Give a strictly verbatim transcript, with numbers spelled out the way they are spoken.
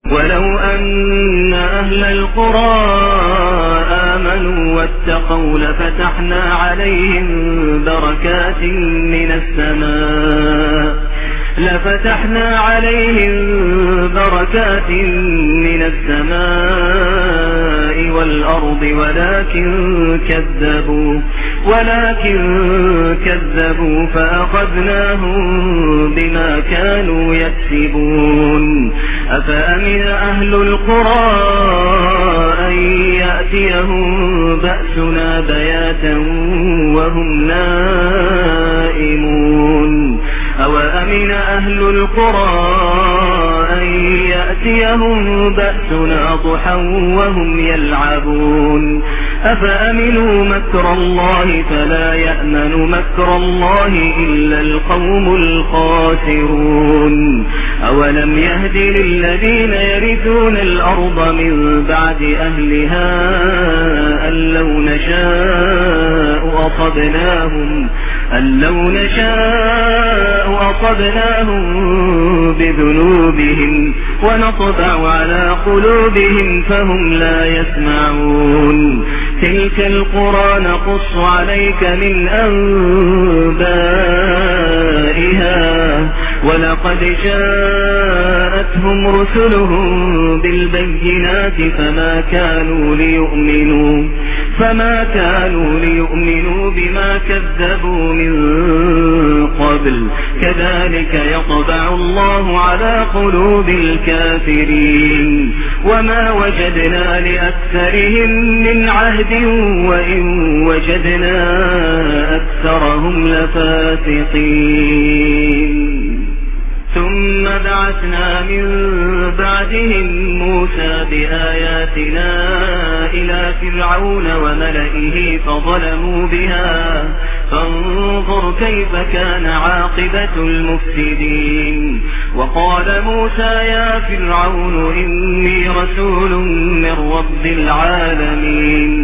ولو أن أهل القرى آمنوا واتقوا لفتحنا عليهم بركات من السماء لفتحنا عليهم بركات من السماء والأرض ولكن كذبوا ولكن كذبوا فأخذناهم بما كانوا يكسبون. أفأمن أهل القرى أن يأتيهم بأسنا بياتا وهم نائمون أوأمن أهل القرى أن يأتيهم بأسنا ضحى وهم يلعبون أفأمنوا مكر الله فلا يأمن مكر الله إلا القوم الخاسرون. أولم يهد للذين يرثون الأرض من بعد أهلها أن لو نشاء أصبناهم أن لو نشاء أصبناهم بذنوبهم ونطبع على قلوبهم فهم لا يسمعون. تلك القرى نقص عليك من أنبائها ولقد جاءتهم رسلهم بالبينات فما كانوا ليؤمنوا فما كانوا ليؤمنوا بما كذبوا من قبل كذلك يطبع الله على قلوب الكافرين. وما وجدنا لأكثرهم من عهد وإن وجدنا أكثرهم لفاسقين. ثم بعثنا من بعدهم موسى بآياتنا إلى فرعون وملئه فظلموا بها فانظر كيف كان عاقبة المفسدين. وقال موسى يا فرعون إني رسول من رب العالمين